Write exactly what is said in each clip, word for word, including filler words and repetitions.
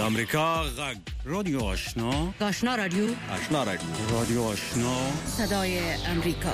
امریکا غږ رادیو آشنا آشنا رادیو آشنا رادیو رادیو آشنا صدای امریکا.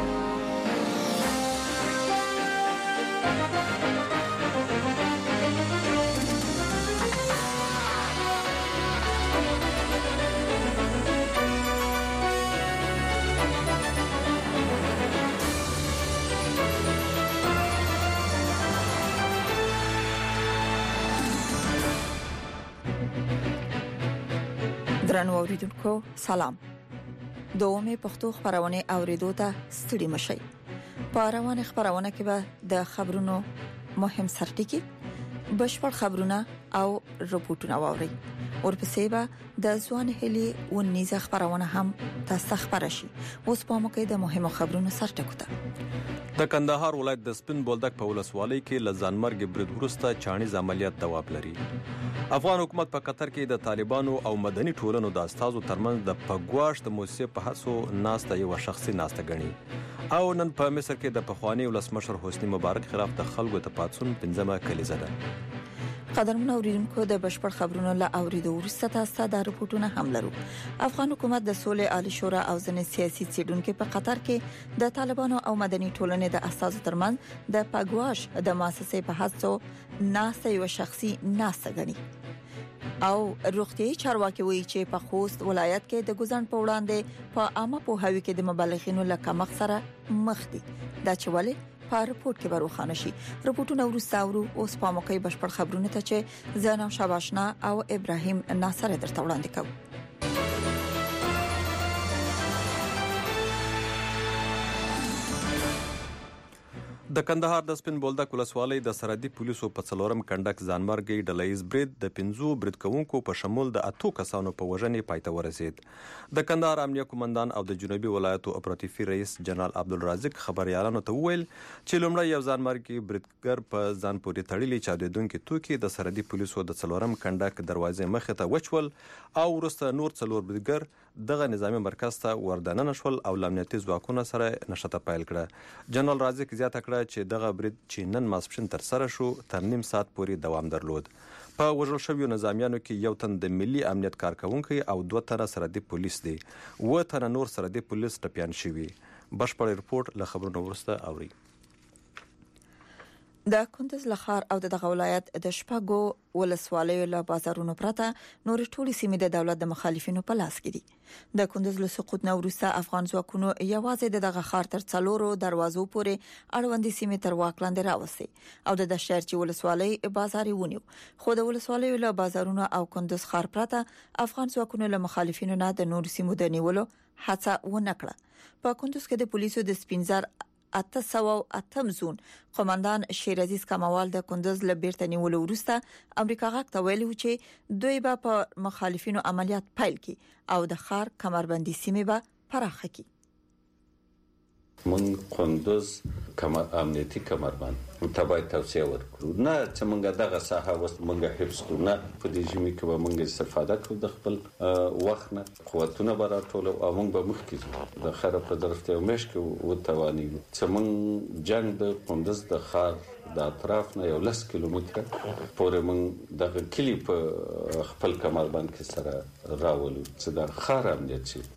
درنو اوریدونکو سلام. دومه پښتو خبرونه اوریدو ته ستړي مشئ. په روانه خبرونه کې به د خبرونو مهم سرټکی، بشپړ خبرونه او رپورټونه واوري. ورپسې به د ځوان هلي او نيزه خبرونه هم تاسو خبر شي. اوس په موږ د مهمو خبرونو سرټکو ته. د کندهار ولایت د سپین بولدک په ولسوالۍ کې ل ځانمرګ برید وروسته چانیز عملیات دوام لري. افغان حکومت په قطر کې د طالبانو او مدني ټولنو د استازو ترمنځ د پګواش د موسسې په هڅو ناسته یو شخصي ناسته غني. او نن په مصر کې د پخوانی ولسمشر حسنی مبارک خلاف د خلکو د پاتسون پنځمه کلیزه ده. قدرمن اوریدونکو د بشپړ خبرونو لا اوریدو ورسته تاسو د رپورټونه هم لرو. افغان حکومت د سولې عالی شورا او ځینې سیاسي څېړونکو په قطر کې د طالبانو او مدني ټولنې د استازو ترمنځ د پګواش د مؤسسې په هڅو ناسته یو شخصي ناسته غني. او روغتيایي چارواکي وایي چې په خوست ولایت کې د ګزن په وړاندې په عامه پوهاوي کې د مبلغینو لکه مخ سره مخ دي. دا چې ولې په رپورت کې بروخانه شي. رپورټونه ورسته ورو اوس په موقع بشپړ خبرونه ته چې زنه شاباشنا او ابراهيم ناصر درته وړاندې کوي. د کندهار د سپین بولدک ولسوالۍ د سرحدي پولیسو په څلورم کنډک ځانمرګي ډلهیز برید د پنځو برید کوونکو په شمول د اتو کسانو په وژنې پای ته ورسید. د کندهار امنیه قومندان او د جنوبي ولایتو اپراتیفي رئیس جنرال عبدالرازق خبريالانو ته وویل چې لومړی یو ځانمرګي بریدګر په ځان پورې تړلي چاودیدونکو توکي د سرحدي پولیسو د څلورم کنډک دروازې مخې ته وچول او وروسته نور څلور بریدګر دغه نظامی مرکز ته ورداننه شول او امنیتي ځواکونو سره نشته پیل کړه. جنرال رازق زیاته کړه چې دغه برید چې نن ماسپښین تر سره شو تر نیم ساعت پورې دوام درلود. په وژل شویو نظامیانو کې یو تن د ملي امنیت کارکونکي او دوه تنه سرحدي پولیس دي. و تنه نور سرحدي پولیس ټپيان شوي. بشپړ رپورت له خبرونو وروسته اوري. د کندز لخر او دغه ولایت د شپږو ولسوالیو له بازارونو پرته نور ټولي سیمې د دولت د مخالفینو په لاس کې دي. د کندز له سقوط نه وروسته افغان ځواکونو یوازې دغه خار تر څلورو دروازو پورې اړوندې سیمې تر واک لاندې راوستي او د شهرچی ولسوالۍ بازار ونیو. خو د ولسوالیو له بازارونو او کندز خار پرته افغان ځواکونو له مخالفینو نه د نور سیمو د نیولو هڅه ونه کړه. په کندز کې د پولیسو د سپینزر اته سوه اتم زون قومندان شیر عزیز کموال د کندز له بیرته نیولو وروسته امریکا غاک ته ویلي چې دوی به په مخالفینو عملیات پیل کړي او د خار کمربندي سیمې به پراخه کړي. من کندز کمر امنیتی کمربند متابعه توسعه ورکړو نه چې موږ دغه ساحه وست موږ حفظ کړو نه په دې ژمي کې به موږ استفاده کوو د خپل وخت نه قوتونه به راټولو او موږ به مخکې د خره په درفته او مشک او تواني چې موږ جنگ د کندز د خار د اطراف نه یو لس کیلومتره پورې موږ د کلی په خپل کمربند کې سره راولو چې د خار امنیت شي.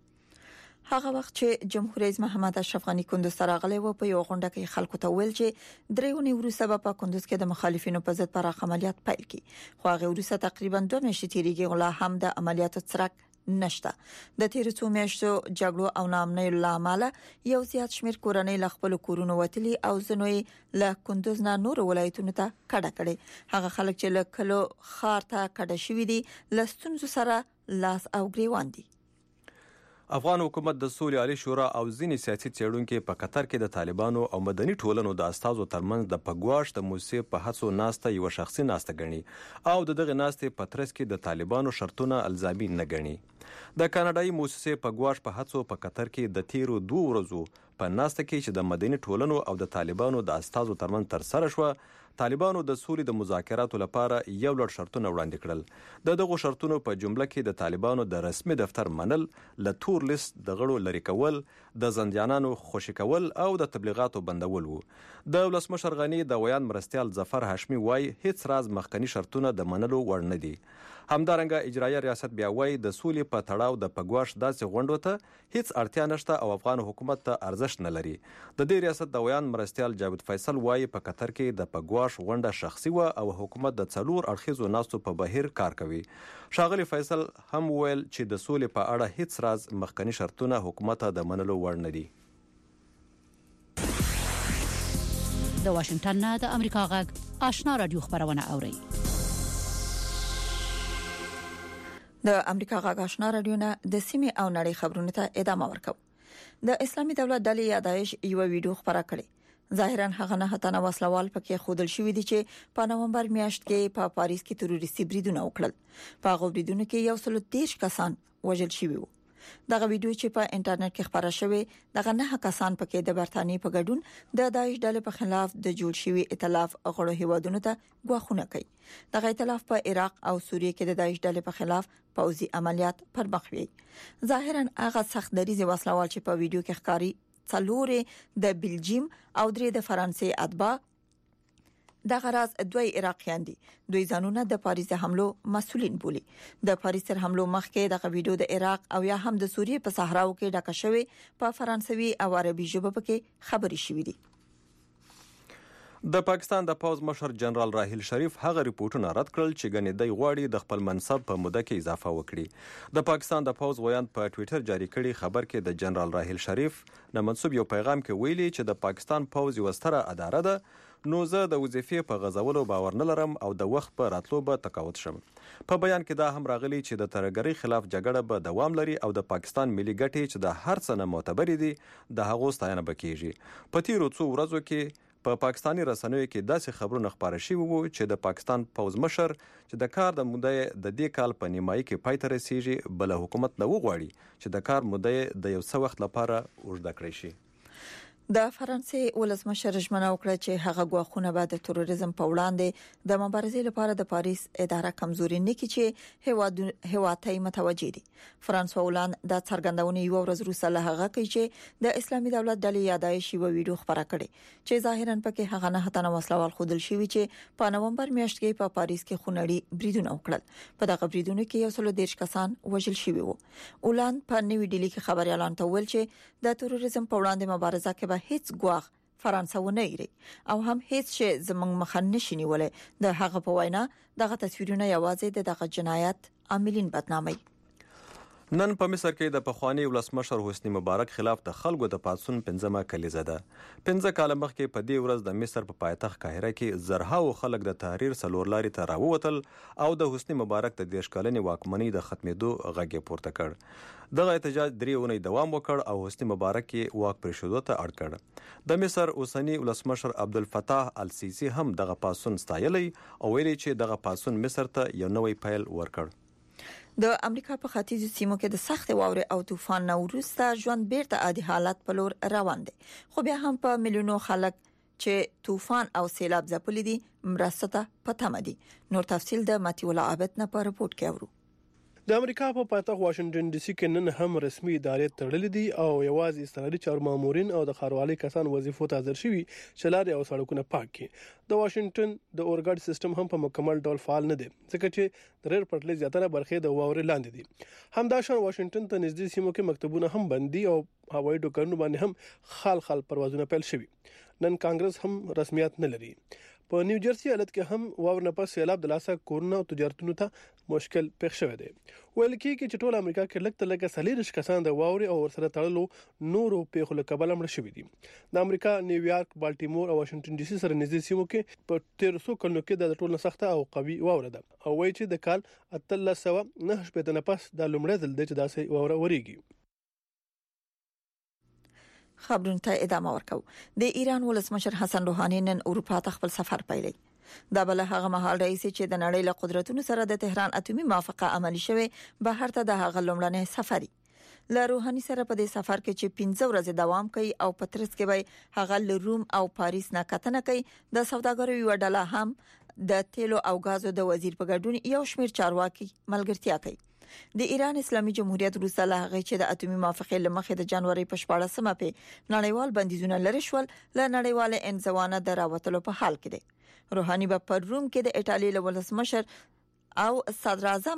هغه وخت چې جمهور رئیس محمد اشرف غنی کندز ته راغلی و په یو غونډه کې خلکو ته ویل چې درېونی وروسته په کندز کې د مخالفینو په ضد پراخ عملیات پیل کړي. خو هغه وروسته تقریبا دوه میاشتې تیریږي ولا هم د عملیاتو څرک نشته. د تیر څو میاشتو جګړو او ناامنۍ لامل یو زیات شمیر کورنۍ له خپل کورونو وتلي او ځنوي له کندز نه نور ولایتونو ته کډه کړي. هغه خلک چې له کلو خار ته کډه شوي دي لستونزو سره لاس او ګریوان دي. افغان حکومت د سولې عالی شورا او ځینې سیاسي څېړونکو په قطر کې د طالبانو او مدني ټولنو د استازو ترمنځ د پګواش د موسسې په هڅو ناسته یو شخصي ناسته غني او د دغه ناستې په ترڅ کې د طالبانو شرطونه الزامي نه غني. د کاناډایي موسسې پګواش په هڅو په قطر کې د تیرو دوه ورځو په ناسته کې چې د مدني ټولنو او د طالبانو د استازو ترمنځ تر سره شو، طالبانو د سولې د مذاکراتو لپاره یو لړ شرطونه وړاندې کړل. د دغو شرطونو په جمله کې د طالبانو د رسمي دفتر منل، له تور لیست د غړو لرې کول، د زندانیانو خوشي کول او د تبلیغاتو بندول وو. د ولسمشر غنی د ویان مرستیال ظفر هاشمي وایي هیڅ راز مخکنی شرطونه د منلو وړ نه دي. همدارنګه اجرایه ریاست بیا وایي د سولې په تړاو د پګواش داسې غونډو ته هیڅ اړتیا نشته او افغان حکومت ته ارزښت نه لري. د دې ریاست د ویان مرستیال جاوید فیصل وایي په قطر کې د پګواش غونډه شخصي و او حکومت د څلور اړخیزو ناستو په بهیر کار کوي. ښاغلي فیصل هم ویل چې د سولې په اړه هیڅ راز مخکنی شرطونه حکومت ته د منلو وړ نه دي. د واشنگټن نه د امریکا غږ آشنا رادیو خبرونه اوري. د امریکا غږ آشنا رادیو نه د سیمې او نړۍ خبرونو ته ادامه ورکوم. د اسلامي دولت ډلې یادایش یو ویډیو خبره کړې. ظاهرا هغه نه هتنه وسلوال پکې خودل شوې دي چې په نومبر میاشت کې په پاریس کې تروریستي بریدونه وکړل. په هغه بریدونو کې یو سل تیش کسان وژل شوي وو. دغه ویډیو چې په انټرنیټ کې خبره شوې دغه نه کسان پکې د برتانی په ګډون د داعش ډلې په خلاف د جوړ شوی ائتلاف غړو هیوادونو ته غواخونه کوي. دغه ائتلاف په عراق او سوریه کې د داعش ډلې په خلاف پوځي عملیات پر مخ وي. ظاهرا هغه سخت دریزه وسلوال چې په ویډیو کې ښکاری څلورې د بلجیم او درې د فرانسې اتباع د غراز دوی عراقیان دي. دوی ځانونه د پاریس د حملو مسؤلین بولي. د پاریس تر حملو مخکې د ویډیو د عراق او یا هم د سوریه په صحراو کې ډکه شوی په فرانسوي او عربي ژبه کې خبري شوې دي. د پاکستان د پوز مشر جنرال راحیل شریف هغه ریپورتونه رد کړل چې ګنې دی غواړي د خپل منصب په موده کې اضافه وکړي. د پاکستان د پوز ویان په ټوئیټر جاری کړي خبر کې د جنرال راحیل شریف نه منسوب یو پیغام کې ویلي چې د پاکستان پوز یو ستره اداره ده، نو زه د وظیفې په غزولو باور نه لرم او د وخت په راتلو به تقاعد شم. په بیان کې دا هم راغلی چې د ترهګرۍ خلاف جګړه به دوام لري او د پاکستان ملي ګټې چې د هر څه نه معتبرې دي د هغو ستاینه به کیږي. په تیرو څو ورځو کې په پا پاکستاني رسنیو کې داسې خبرونه خبره شوي وو چې د پاکستان پوز مشر چې د کار د موده د دې کال په نیمایي کې پای ته رسیږي بل حکومت نه وغواړي چې د کار موده د یو څه وخت لپاره اوږده کړی شي. د فرانسې ولسمشر ژمنه وکړه چې هغه غواخونه به د تروریزم په وړاندې د مبارزې لپاره د پاریس اداره کمزوري نه کړي چې هواد هواتای متوجي دي. فرانسوا هولند د څرګندونې یو ورځ وروسته له هغه کوي چې د اسلامي دولت ډلې یادایش یو ویډیو خبره کړي چې ظاهرا پکې هغه نه هتنه وسلوال خودل شوی چې په نومبر میاشت کې په پاریس کې خونړي بریدونه وکړل. په دغه بریدونو کې یو سل دیش کسان وژل شوي وو. هولند په نوې ډیلی کې خبري اعلان تول چې د تروریزم په وړاندې مبارزه کې هیڅ ګواخ فرانسه و نه لري او هم هیڅ شی زمنګ مخ نه شینی ولې د هغه په وینا دغه تصویرونه یوازې دغه جنایت عاملین بدنامي. نن په مصر کې د پخوانی ولسمشر حسنی مبارک خلاف د خلکو د پاتسون پنځمه کلیزه ده. پنځه کال مخکې په دې ورځ د مصر په پایتخت قاهره کې زرهاو خلک د تحریر څلورلاري ته راووتل او د حسنی مبارک د دیش کلنې واکمنۍ د ختمېدو غږ پورته کړ. دغه احتجاج درې اونۍ دوام وکړ او حسنی مبارک کې واک پرېښودو ته اړ کړ. د مصر اوسنی ولسمشر عبدالفتاح السیسی هم دغه پاتسون ستایلی او ویلي چې دغه پاتسون مصر ته یو نوې پیل ورکړ. د امریکا په ختیځو سیمو کې د سخت واورې او طوفان نو وروسته ژوند بیرته عادي حالت په لور روان دي. خو بیا هم په میلیونو خلک چې طوفان او سیلاب ځپلي دي مرسته ته پته مدي. نور تفصيل د ماتیولا عابد نه په رپورت کې اورو. د امریکا په پایتخت واشنگټن ډي سي کې نن هم رسمي ادارې تړلې دي او یوازې استرالي چارو مامورین او د خاروالي کسان وظیفو ته حاضر شوي چې لارې او سړکونه پاک کړي. د واشنگټن د اورګاډ سیستم هم په مکمل ډول فعال نه دی ځکه چې د ریل پټلۍ زیاتره برخې د واورې لاندې دي. همداشان واشنگټن ته نږدې سیمو کې مکتبونه هم بندي او هوایي ډګرونه باندې هم خال خال پروازونه پیل شوي. نن کانګرس هم رسمیت نه لري. په نیو جرسي ایالت کې هم واور نه پس سیلاب د لاسه کورونه او تجارتونو ته مشکل پېښ شوی دی. ویل کېږي چې ټول امریکا کې لږ تر لږه څلور کسان د واورې او ورسره تړلو نورو پیښو له کبله مړ شوي دي. د امریکا نیویارک، بالټیمور او واشنگټن ډي سي سره نږدې سیمو کې په تیر څو کلونو کې د ټولو سخته او قوي واوره ده او وایي چې د کال اتلس سوه نهه شپېته نه پس د لومړي ځل دی چې داسې واوره وريږي. خبرونه ته ادامه ورکو. د ایران ولسمشر حسن روحاني نن اروپا ته خپل سفر پیلوي. دا بل هغه مهال رئیس چې د نړۍ له قدرتونو سره د تهران اټومي موافقه عملي شوه بهر ته د هغه لومړنی سفري. له روحاني سره په دې سفر کې چې پنځه ورځې دوام کوي او په ترڅ کې به هغه له روم او پاریس نه کتنه کوي. د سوداګرو یو ډله هم د تیلو او غازو د وزیر په ګډون یو شمېر چارواکي ملګرتیا کوي. د ایران اسلامي جمهوریت وروسته له هغه چې د اټومي موافقې لمخې د جنوري په شپاړلسمه په نړیوال بندیزونه لري شول له نړیوال انزوانه دراوتلو په حال کې دی. روحاني په روم کې د ایتالیا ولسمشر او صدر اعظم